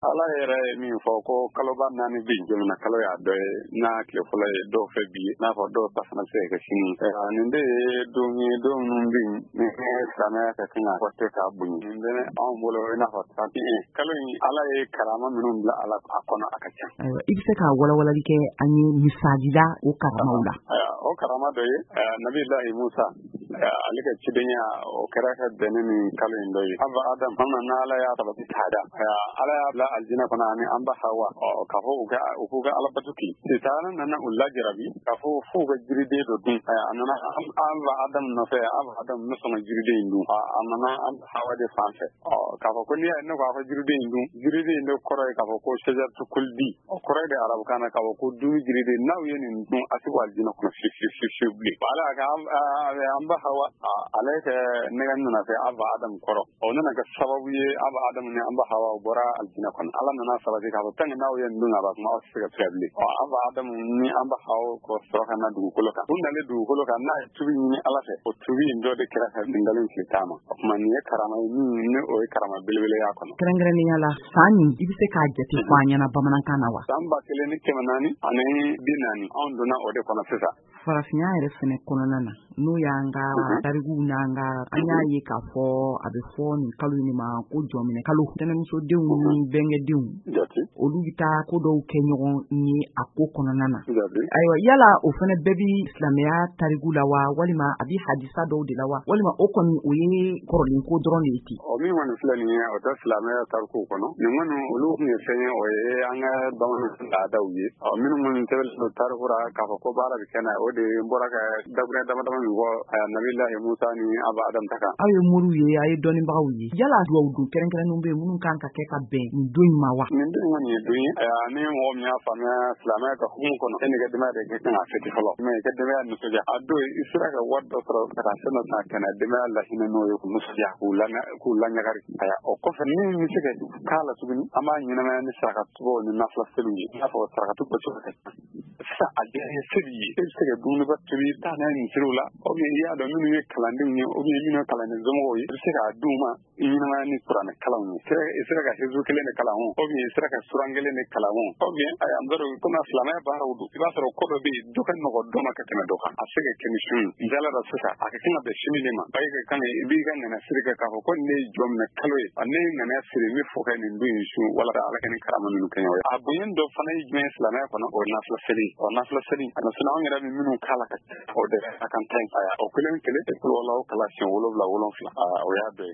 ala yɛrɛ ye min fɔ ko kaloba naani bi jamana kalo y'a dɔ ye n'a tile fɔlɔ ye dɔw fɛ bi n'a fɔ dɔw ta fana se ka sini nin de ye don ye don minnu bi ni silamɛya ka kan ka tɛ k'a bonya nin bɛ anw bolo i n'a fɔ tanti kalo in ala ye karama minnu bila ala a kɔnɔ a ka ca. Ayiwa i bɛ se ka walawalali kɛ an ye misali o karamaw la. O karama dɔ ye Nabilahi Musa ale ka cidenya o kɛra ka bɛnnen ni kalo in dɔ ye Adam n'ala y'a sabati tada ala y'a bila aljina kɔnɔ ani an ba Hawa k'a fɔ u k'u ka alabato kɛ Sitana nana u lajarabi k'a fɔ f'u ka jiriden dɔ dun a nana an ba Adam nɔfɛ Adam ne sɔnna jiriden in dun a nana an ba Hawa de fan fɛ k'a fɔ ko n'i y'a ye ne k'a fɔ jiriden in dun jiriden in de kɔrɔ ye k'a fɔ ko shajaratu kuldi o kɔrɔ ye de arabukan na k'a fɔ ko dun jiriden n'aw ye nin dun a tɛ bɔ aljina kɔnɔ fiyewu bilen ala ka an ba Hawa ale ka nɛgɛ nana fɛ an ba Adam kɔrɔ o nana kɛ sababu ye an ba Adam ni an ba Hawa bɔra aljina kɔnɔ ala nana sabati k'a fɔ tanke n'aw ye nin dun a b'a kuma aw tɛ se ka fɛn bilen an ba Adam ni an ba Hawa ko sɔrɔ ka na dugukolo kan u nalen dugukolo kan n'a ye tubi ɲini ala fɛ o tubi in dɔ de kɛra ka dingalen tile taama o tuma nin ye karama ye min ni o ye karama belebele y'a kɔnɔ. Kɛrɛnkɛrɛnnenya la san nin i bɛ se k'a jate fɔ an ɲɛna bamanankan na wa? San 1440 ani 40 anw donna o de kɔnɔ sisan. Farafinya yɛrɛ fɛnɛ kɔnɔna na n'o y'an ka tarikuw n'an ka an y'a ye k'a fɔ a bɛ fɔ nin kalo in ma ko jɔnminɛ kalo tɛnɛmusodenw ni bɛnkɛdenw olu bɛ taa ko dɔw kɛ ɲɔgɔn ye a ko kɔnɔna na ayiwa yala o fɛnɛ bɛɛ bi silamɛya tariku la wa walima a bi hadisa dɔw de la wa walima o kɔni o ye kɔrɔlen ko dɔrɔn de ye ten min kɔni filɛ nin ye o tɛ silamɛya tarikuw kɔnɔ nin kɔni olu tun ye fɛn ye o ye an ka bamananw laadaw ye minnu kɔni sɛbɛnnen don tariku la k'a fɔ ko baara bɛ kɛ n'a ye o de bɔra ka daburɛ dama min fɔ Nabilahi Musa ni Aba Adam ta kan. Aw ye moriw ye a ye dɔnnibagaw ye yala duwawu don kɛrɛnkɛrɛnnenw bɛ minnu kan ka kɛ ka bɛn nin don in ma wa? Nin don kɔni ye don ye ni mɔgɔ min y'a faamuya silamɛya ka hukumu kɔnɔ e ni ka denbaya de kan ka fêter fɔlɔ mais i ka denbaya nisɔndiya a don i sera ka wari dɔ sɔrɔ ka taa fɛn dɔ san ka na denbaya lahinɛ n'o ye k'u nisɔndiya k'u laɲagari o kɔfɛ min bɛ se ka k'a la tuguni an b'a ɲɛnamaya ni sarakatubaw ni nafila seliw ye i n'a fɔ sarakatu bɔcogo ka ca sisan a diyara ye seli ye e bɛ se ka dumuniba tobi taa n'a ye misiriw la ou bien i y'a dɔn minnu ye kalandenw ye ou bien minnu ye kalanden somɔgɔw ye i bɛ se k'a d'u ma i ɲɛnamaya ni kuranɛ kalanw ye i sera ka hezu kelen de kalan o ou bien i sera ka suran kelen de kalan o ou bien an bɛ dɔn komi silamɛya baaraw don i b'a sɔrɔ ko dɔ bɛ yen dɔ ka nɔgɔ dɔ ma ka tɛmɛ dɔ kan a bɛ se ka kɛ ni sun ye jala dɔ sisan a ka kan ka bɛn sini de ma i b'i ka ŋana siri kɛ k'a fɔ ko nin de ye jɔ minɛ kalo ye ne ye ŋana siri n bɛ fɔ ka nin don in sun wala ala ka nin karama minnu kɛ o ye a bonya dɔ fana ye jumɛn silamɛya kɔnɔ o ye nafila seli o nafila seli a na anw yɛrɛ bɛ minnu k'a la ka o de a kan tan o kelen o kala siɲɛ 7 7 o y'a dɔ ye